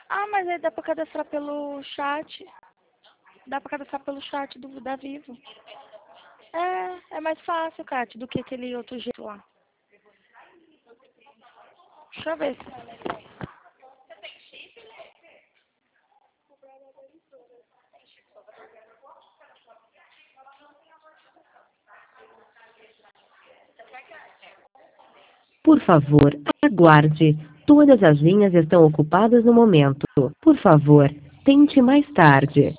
Ah, mas aí dá pra cadastrar pelo chat. Dá pra cadastrar pelo chat da Vivo. É mais fácil, Kátia, do que aquele outro jeito lá. Deixa eu ver se... Por favor, aguarde. Todas as linhas estão ocupadas no momento. Por favor, tente mais tarde.